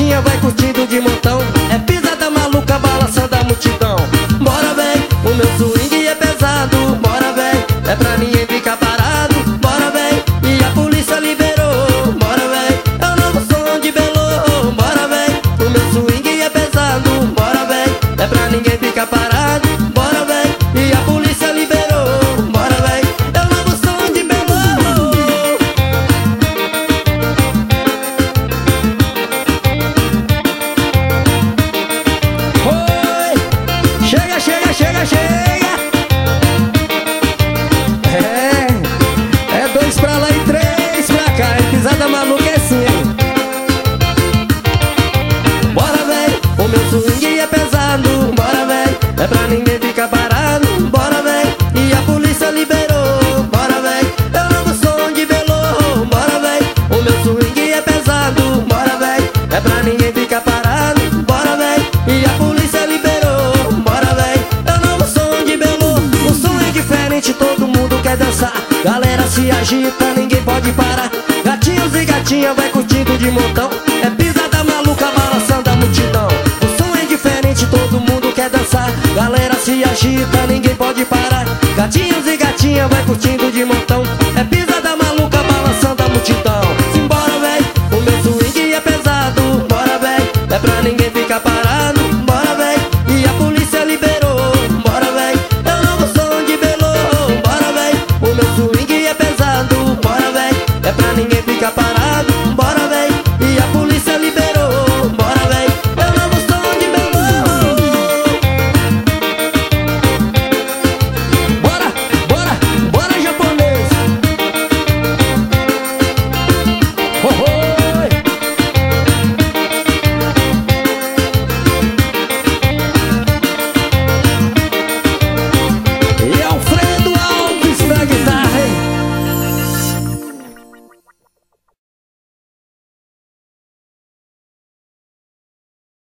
gatinha vai curtindo de montão. É pisada maluca balançando a multidão. Bora vem, o meu swing é pesado. Bora vem, é pra ninguém ficar parado. Bora vem, e a polícia liberou. Bora vem, é o novo som de Belô. Bora vem, o meu swing é pesado. Bora vem, é pra ninguém ficar parado. Bora vem, e a polícia liberou. Bora vem, é o novo som de Belô. Oi, chega, chega, chega, chega. É dois pra lá e três pra cá. É pisada maluca é assim, hein? Bora vem, o meu swing é pesado. Bora vem, é pra ninguém ficar parado. Bora vem, e a polícia liberou. Bora vem, é o novo som de Belô. Bora vem, o meu swing é pesado. Bora vem, é pra ninguém ficar parado. Bora vem, e a polícia liberou. Bora vem, é o novo som de Belô. O som é diferente, todo mundo quer dançar. Galera se agita, ninguém pode parar. Gatinhos e gatinha vai curtindo de montão. É pisada maluca balançando a multidão. O som é diferente, todo mundo quer dançar. Galera se agita, ninguém pode parar. Gatinhos e gatinha vai curtindo de montão.